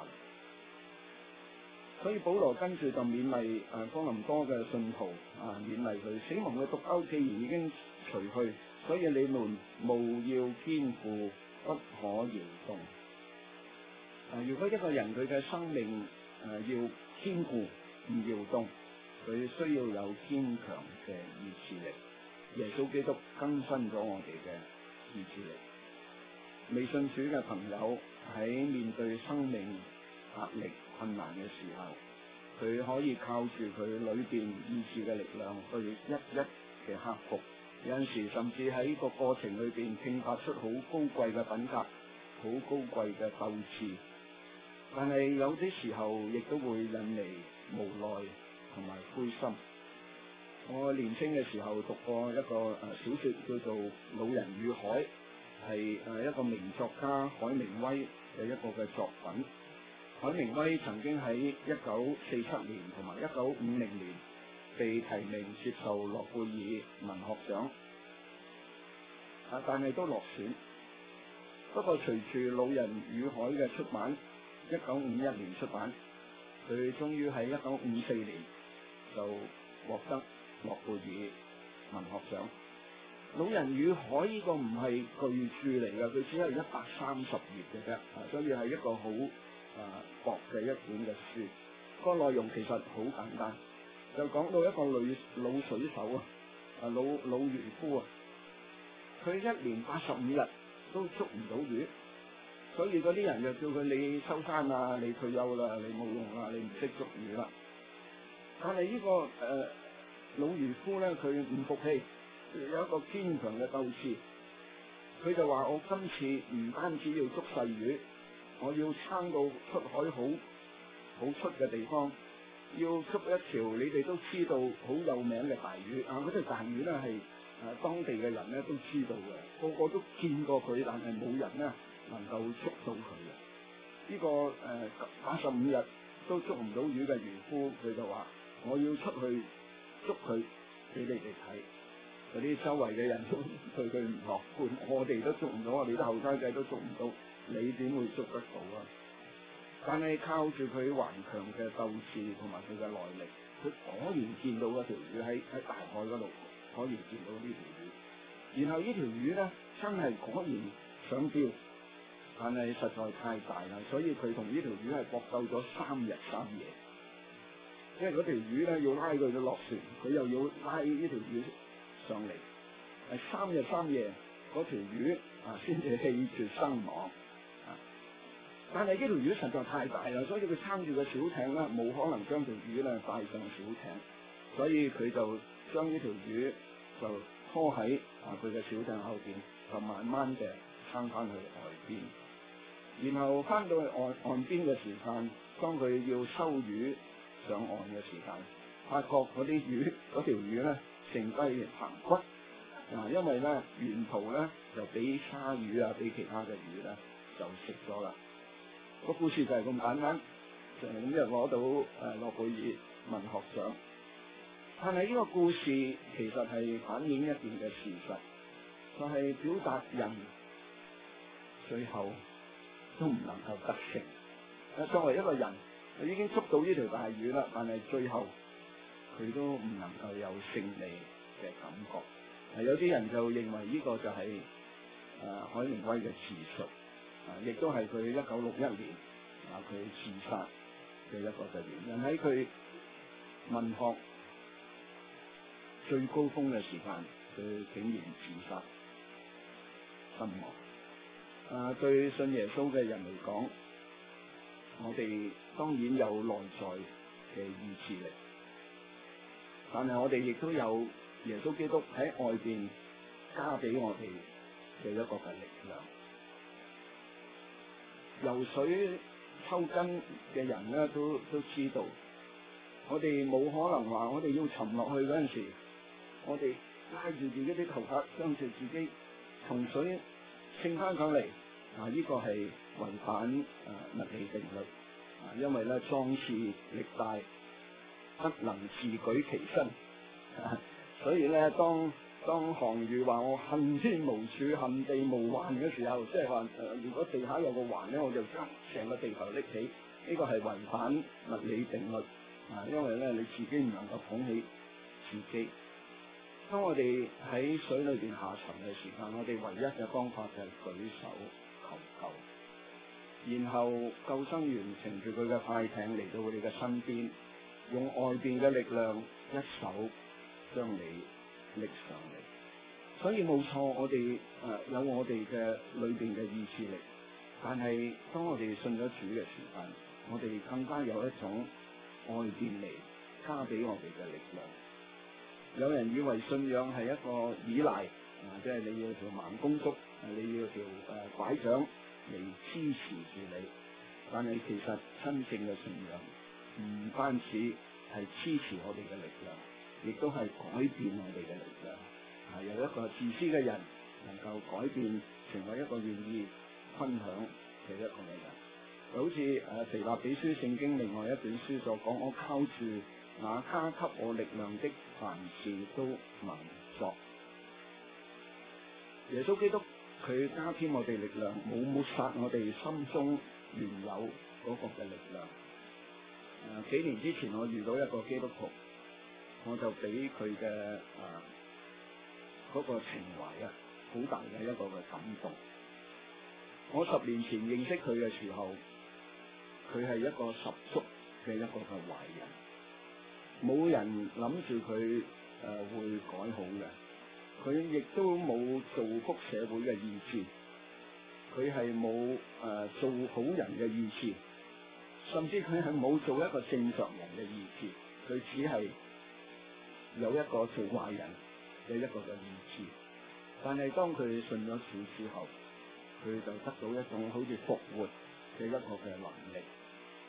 所以保羅跟住就勉勵誒哥林多嘅信徒啊，勉勵佢死亡嘅毒鈎既然已經除去，所以你們務要堅固，不可搖動。啊，如果一個人佢嘅生命誒、啊、要堅固唔搖動，佢需要有堅強嘅意志力。耶穌基督更新咗我哋嘅意志力。未信主嘅朋友喺面對生命壓力困難嘅時候，佢可以靠住佢裏邊意志嘅力量去一一嘅克服。有陣時甚至喺個過程裏邊迸發出好高貴嘅品格，好高貴嘅鬥志。但係有啲時候亦都會引嚟無奈同埋灰心。我年輕嘅時候讀過一個誒小說叫做《老人與海》，係誒一個名作家海明威嘅一個嘅作品。海明威曾經喺一九四七年同埋一九五零年被提名接受諾貝爾文學獎，啊，但係都落選。不過隨住《老人與海》嘅出版，一九五一年出版，佢終於喺一九五四年就獲得諾貝爾文學獎。《老人與海》呢個唔係巨著嚟嘅，佢只係一百三十頁嘅啫，啊，所以係一個好啊薄嘅一本嘅書。個內容其實好簡單，就講到一個女老水手啊，啊老老漁夫啊，佢一年八十五日都捉唔到魚，所以嗰啲人就叫佢你收山啦，你退休啦，你冇用啦，你唔識捉魚啦。但係呢個誒、呃、老漁夫咧，佢唔服氣，有一個堅強嘅鬥志，佢就話：我今次唔單止要捉細魚，我要撐到出海好好出嘅地方， 要捉一條你哋都知道好有名嘅大魚啊！嗰條大魚咧係誒當地嘅人咧都知道嘅，個個都見過佢，但係冇人咧能夠捉到佢嘅。呢、這個誒八十五日都捉唔到魚嘅漁夫，佢就話：我要出去捉佢俾你哋睇。嗰啲周圍嘅人都對佢唔樂觀，我哋都捉唔到，我哋啲後生仔都捉唔到，你點會捉得到啊？但係靠住佢頑強嘅鬥志同埋佢嘅耐力，佢果然見到嗰條魚喺喺大海嗰度，果然見到呢條魚。然後呢條魚咧真係果然想釣，但係實在太大啦，所以佢同呢條魚係搏鬥咗三日三夜。因為嗰條魚咧要拉佢落船，佢又要拉呢條魚上嚟，係三日三夜，嗰條魚啊先至氣絕身亡啊！但係呢條魚實在太大啦，所以佢撐住個小艇咧，冇可能將條魚咧帶上小艇，所以佢就將呢條魚就拖喺啊佢嘅小艇後邊，就慢慢嘅撐翻去外邊。然後翻到去岸岸邊嘅時間，當佢要收魚上岸嘅時間，發覺嗰啲魚嗰條魚咧剩低棚骨啊，因為咧沿途咧就俾鯊魚啊，俾其他嘅魚咧就食咗啦。個故事就係咁簡單，就咁就攞到誒諾貝爾文學獎。但係呢個故事其實係反映一件嘅事實，就係、是、表達人最後都唔能夠得勝。誒，作為一個人，佢已經捉到呢條大魚啦，但係最後佢都唔能夠有勝利嘅感覺。誒，有啲人就認為呢個就係、是、誒、呃、海明威嘅自述。啊！亦都係佢一九六一年啊，佢自殺嘅一個嘅原因。喺佢文學最高峰嘅時間，佢竟然自殺身亡。啊！對信耶穌嘅人嚟講，我哋當然有內在嘅意志力，但係我哋亦都有耶穌基督喺外邊加俾我哋嘅一個嘅力量。游水抽筋嘅人咧，都都知道，我哋冇可能話我哋要沉落去嗰陣時，我哋拉住自己啲頭髮，將住自己從水升翻上嚟。啊！呢、這個係違反誒、呃、物理定律。啊，因為咧壯士力大，不能自舉其身。啊、所以咧，當當韓愈話我恨天無柱，恨地無環嘅時候，即係話誒，如果地下有個環咧，我就將成個地球拎起。呢、這個係違反物理定律啊！因為咧你自己唔能夠捧起自己。當我哋喺水裏邊下沉嘅時間，我哋唯一嘅方法就係舉手求救，然後救生員乘住佢嘅快艇嚟到我哋嘅身邊，用外邊嘅力量一手將你拎上嚟。所以冇錯，我哋誒、呃、有我哋嘅裏邊嘅意志力，但係當我哋信咗主嘅時間，我哋更加有一種外邊嚟加俾我哋嘅力量。有人以為信仰係一個依賴，啊，即係你要條盲公竹，你要條誒、呃、拐杖嚟支持住你。但係其實真正嘅信仰唔單止係支持我哋嘅力量，亦都係改變我哋嘅力量。係由一個自私嘅人能夠改變成為一個願意分享嘅一個嘅人。就好似誒腓立比書聖經另外一本書所講，我靠住那加給我力量的，凡事都能作。耶穌基督佢加添我哋力量，冇抹殺我哋心中原有嗰個嘅力量。誒、呃、幾年之前我遇到一個基督徒，我就俾佢嘅誒嗰個情懷啊，好大嘅一個嘅感動。我十年前認識佢嘅時候，佢係一個十足嘅一個嘅壞人。冇人諗住佢誒會改好嘅，佢亦都冇造福社會嘅意志，佢係冇誒做好人嘅意志，甚至佢係冇做一個正常人嘅意志，佢只係有一個做壞人嘅一個嘅意志。但係當佢信咗主之後，佢就得到一種好似復活嘅一個嘅能力。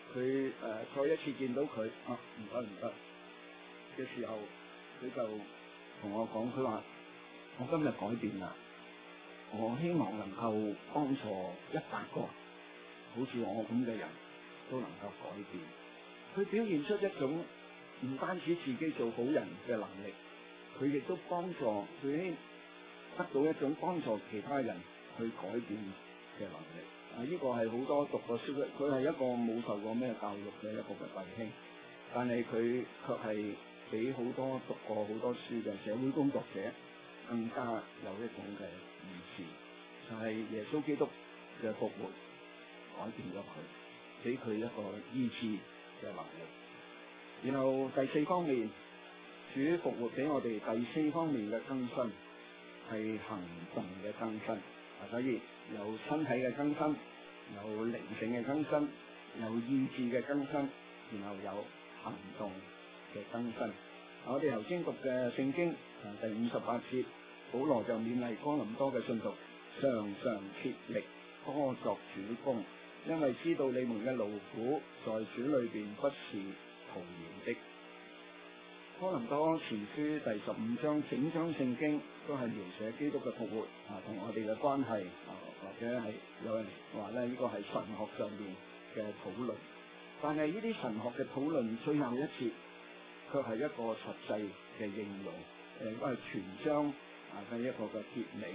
佢誒、呃、再一次見到佢啊，唔得唔得嘅時候，佢就同我講，佢話我今日改變啦，我希望能夠幫助一百個好似我咁嘅人都能夠改變。佢表現出一種唔單止自己做好人嘅能力，佢亦都幫助佢得到一種幫助其他人去改變嘅能力。啊！呢、這個係好多讀過書嘅，佢係一個冇受過咩教育嘅一個嘅弟兄，但係佢卻係比好多讀過好多書嘅社會工作者更加有一種嘅意志，就係、是、耶穌基督嘅復活改變咗佢，俾佢一個醫治嘅能力。然後第四方面，主復活俾我哋第四方面嘅更新係行動嘅更新。啊，所以有身體嘅更新，有靈性嘅更新，有意志嘅更新，然後有行動嘅更新。啊、我哋頭先讀嘅聖經啊第五十八節，保羅就勉勵哥林多嘅信徒，常常竭力多作主工，因為知道你們嘅勞苦在主裏邊不是徒然的。哥林多前書第十五章整章聖經都係描寫基督嘅復活啊，同我哋嘅關係啊，或者係有人話咧呢個係神學上面嘅討論。但係呢啲神學嘅討論最後一節卻係一個實際嘅應用，誒，應該係全章啊嘅一個嘅結尾，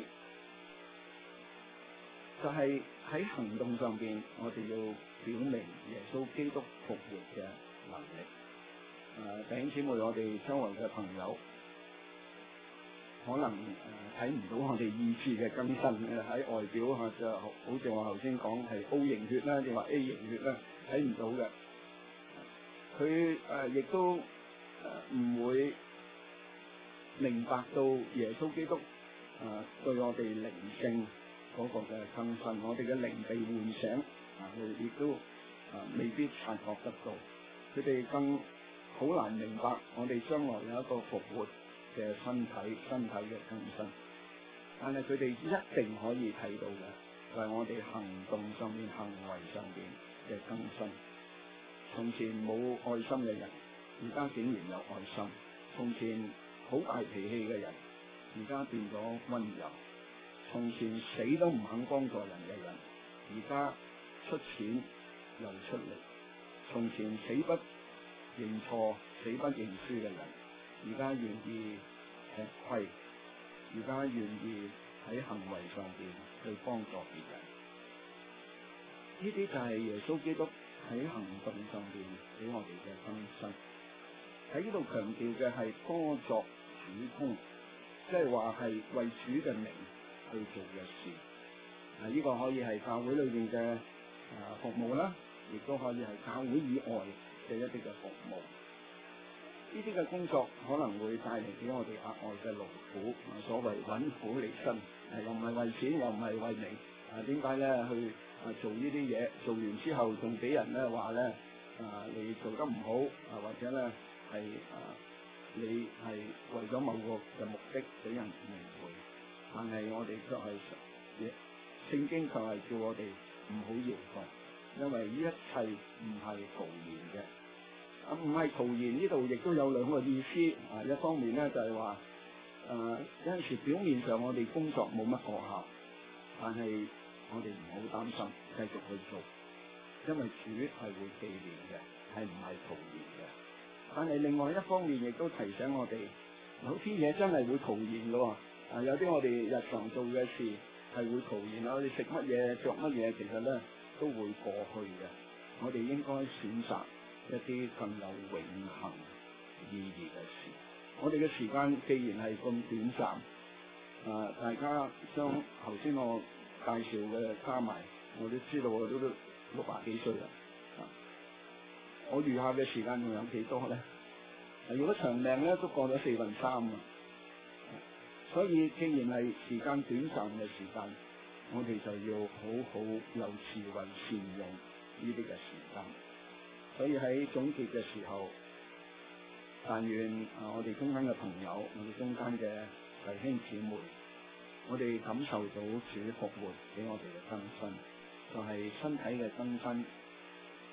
就係、是、喺行動上邊，我哋要表明耶穌基督復活嘅能力。誒、呃，弟兄姊妹，我哋周圍嘅朋友可能誒睇唔到我哋意志嘅更新，喺外表嚇就好似我頭先講係 O 型血啦，定話 A 型血啦，睇唔到嘅。佢誒亦都誒唔會明白到耶穌基督誒、呃、對我哋靈性嗰個嘅更新，我哋嘅靈被喚醒啊，佢亦都誒、呃、未必察覺得到，佢哋更好難明白我哋將來有一個復活嘅身體、身體嘅更新，但係佢哋一定可以睇到嘅，就係我哋行動上面、行為上邊嘅更新。從前冇愛心嘅人，而家竟然有愛心；從前好大脾氣嘅人，而家變咗溫柔；從前死都唔肯幫助人嘅人，而家出錢又出力；從前死不認錯、死不認輸嘅人，而家願意吃虧，而家願意喺行為上邊去幫助別人。呢啲就係耶穌基督喺行動上邊俾我哋嘅更新。喺呢度強調嘅係多作主工，即係話係為主嘅名去做嘅事。啊，呢個可以係教會裏邊嘅啊服務啦，亦都可以係教會以外嘅一啲嘅服務。呢啲嘅工作可能會帶嚟俾我哋額外嘅勞苦，所謂揾苦離身，又唔係為錢，又唔係為名。啊，點解咧去啊做呢啲嘢？做完之後仲俾人咧話咧啊，你做得唔好啊，或者咧係啊你係為咗某個嘅目的俾人誤會。但係我哋卻係聖經卻係叫我哋唔好搖動，因為呢一切唔係徒然嘅。啊，唔係徒然，呢度亦都有兩個意思。啊，一方面咧就係話誒有陣時表面上我哋工作冇乜過效，但係我哋唔好擔心，繼續去做，因為主係會紀念嘅，係唔係徒然嘅。但係另外一方面亦都提醒我哋，有啲嘢真係會徒然嘅喎。啊，有啲我哋日常做嘅事係會徒然啊，我哋食乜嘢、着乜嘢，其實咧都會過去嘅。我哋應該選擇一啲更有永恆意義嘅事。我哋嘅時間既然係咁短暫，啊，大家將頭先我介紹嘅加埋，我都知道我都都六廿幾歲啦。啊，我餘下嘅時間仲有幾多咧？如果長命咧，都過咗四分三啊。所以既然係時間短暫嘅時間，我哋就要好好有智慧善用呢啲嘅時間。所以喺總結嘅時候，但願啊我哋中間嘅朋友，我哋中間嘅弟兄姊妹，我哋感受到主復活俾我哋嘅更新，就係、是、身體嘅更新、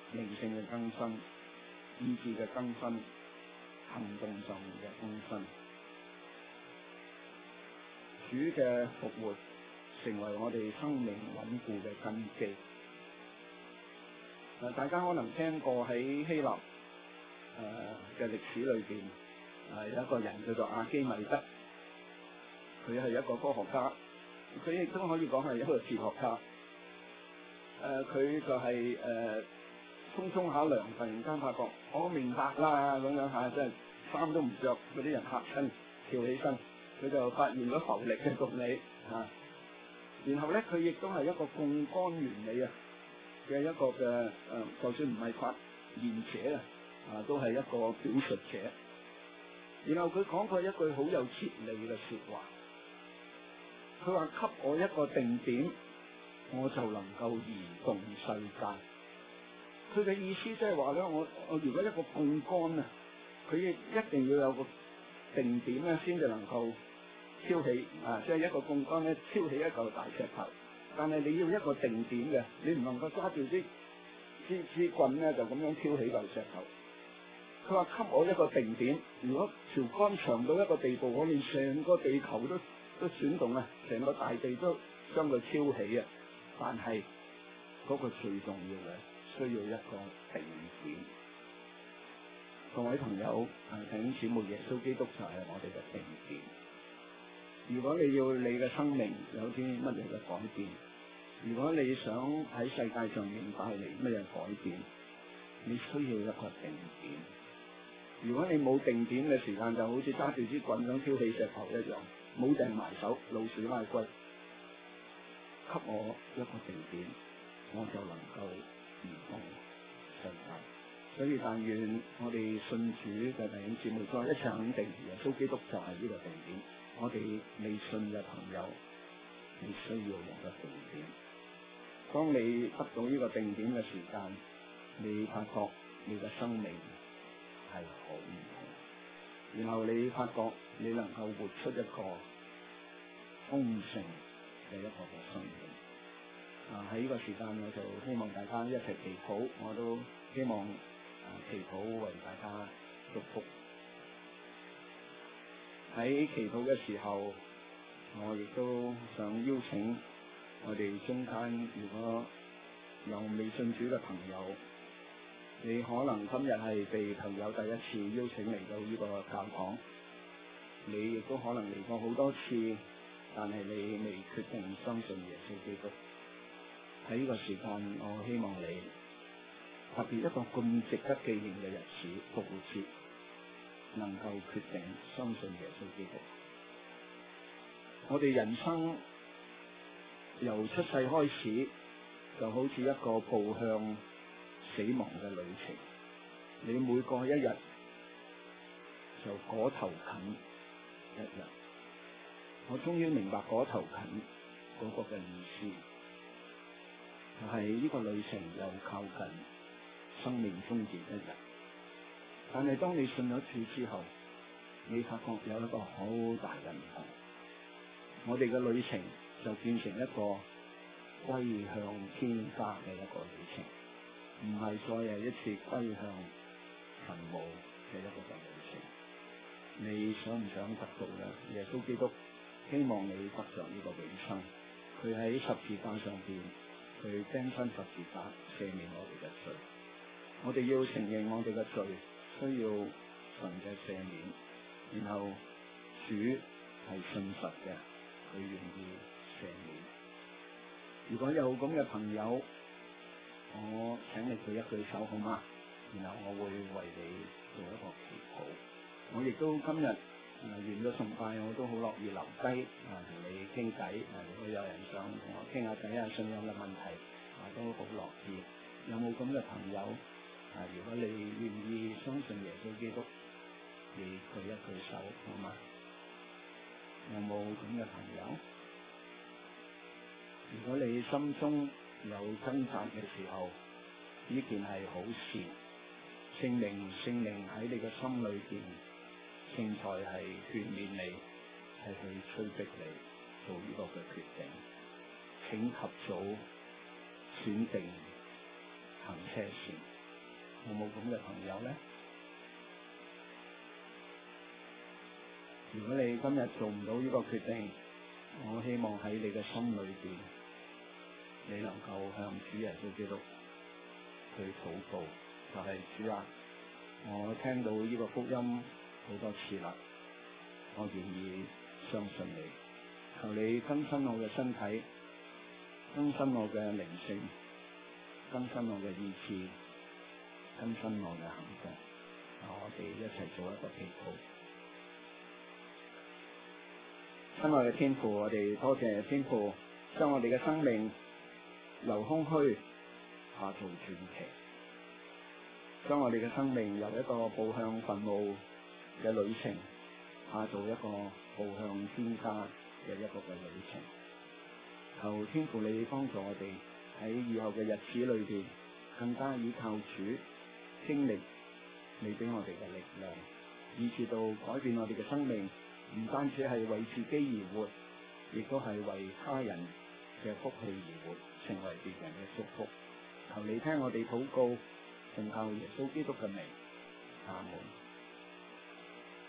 靈性嘅更新、意志嘅更新、行動上面嘅更新。主嘅復活成為我哋生命穩固嘅根基。誒，大家可能聽過喺希臘誒嘅歷史裏邊，誒有一個人叫做阿基米德，佢係一個科學家，佢亦都可以講係一個哲學家。誒，佢就係誒沖沖下涼，突然間發覺我明白啦咁樣嚇，即係衫都唔着，嗰啲人嚇親跳起身，佢就發現咗浮力嘅道理嚇。然後咧，佢亦都係一個槓桿原理啊嘅一個嘅誒，就算唔係發現者啊，啊都係一個表述者。然後佢講過一句好有哲理嘅説話，佢話：給我一個定點，我就能夠移動世界。佢嘅意思即係話咧，我我如果一個槓桿啊，佢亦一定要有個定點咧，先至能夠挑起啊，即係一個槓桿咧，挑起一嚿大石頭。但係你要一個定點嘅，你唔能夠揸住啲支支棍咧，就咁樣挑起嚿石頭。佢話：給我一個定點，如果條杆長到一個地步，我連成個地球都都轉動啊，成個大地都將佢挑起啊。但係嗰個最重要嘅，需要一個定點。各位朋友，弟兄姊妹，耶穌基督就係我哋嘅定點。如果你要你嘅生命有啲乜嘢嘅改變，如果你想喺世界上面帶嚟乜嘢改變，你需要一個定點。如果你冇定點嘅時間，就好似揸住支棍咁挑起石頭一樣，冇定埋手，老鼠拉龜。給我一個定點，我就能夠移動世界。所以但願我哋信主嘅弟兄姊妹再一齊肯定，耶穌基督就係呢個定點。我哋未信嘅朋友，你需要有個定點。當你得到呢個定點嘅時間，你發覺你嘅生命係好唔同。然後你發覺你能夠活出一個豐盛嘅一個嘅生命。啊，喺呢個時間，我就希望大家一齊祈禱，我都希望啊祈禱為大家祝福。喺祈禱嘅時候，我亦都想邀請我哋中間，如果有未信主嘅朋友，你可能今日係被朋友第一次邀請嚟到呢個教堂，你亦都可能嚟過好多次，但係你未決定相信耶穌基督。喺呢個時間，我希望你特別一個咁值得紀念嘅日子復活節，能夠決定相信耶穌基督。我哋人生由出世開始，就好似一個步向死亡嘅旅程。你每過一日就嗰頭近一日。我終於明白嗰頭近嗰個嘅意思，就係呢個旅程又靠近生命終結一日。但係當你信咗主之後，你發覺有一個好大嘅唔同。我哋嘅旅程就變成一個歸向天家嘅一個旅程，唔係再係一次歸向墳墓嘅一個嘅旅程。你想唔想得到咧？耶穌基督希望你得着呢個永生。佢喺十字架上邊，佢釘身十字架赦免我哋嘅罪。我哋要承認我哋嘅罪，需要神嘅赦免，然後主係信實嘅，佢願意赦免。如果有咁嘅朋友，我請你舉一舉手好嗎？然後我會為你做一個祈禱。我亦都今日誒、呃、完咗崇拜，我都好樂意留低啊同你傾偈。啊，如果有人想同我傾下偈啊，信仰嘅問題啊，都好樂意。有冇咁嘅朋友？啊，如果你願意相信耶穌基督，你舉一舉手好嗎？有冇咁嘅朋友？如果你心中有掙扎嘅時候，呢件係好事。聖靈聖靈喺你嘅心裏邊，聖才係勸勉你，係去催逼你做呢個嘅決定。請及早選定行車線。 冇咁嘅朋友呢？如果你今日做唔到呢個決定，我希望喺你嘅心裏邊，你能夠向主耶穌基督去禱告，就係、是、主啊，我聽到呢個福音好多次啦，我願意相信你，求你更新我嘅身體，更新我嘅靈性，更新我嘅意志，更新我嘅行動。我哋一齊做一個祈禱。親愛嘅天父，我哋多謝天父將我哋嘅生命由空虛化做傳奇，將我哋嘅生命由一個步向墳墓嘅旅程化做一個步向天家嘅一個嘅旅程。求天父你幫助我哋喺以後嘅日子裏邊，更加依靠主，經歷你俾我哋嘅力量，以至到改變我哋嘅生命，唔單止係為自己而活，亦都係為他人嘅福氣而活，成為別人嘅祝福。求你聽我哋禱告，奉靠耶穌基督嘅名，阿門。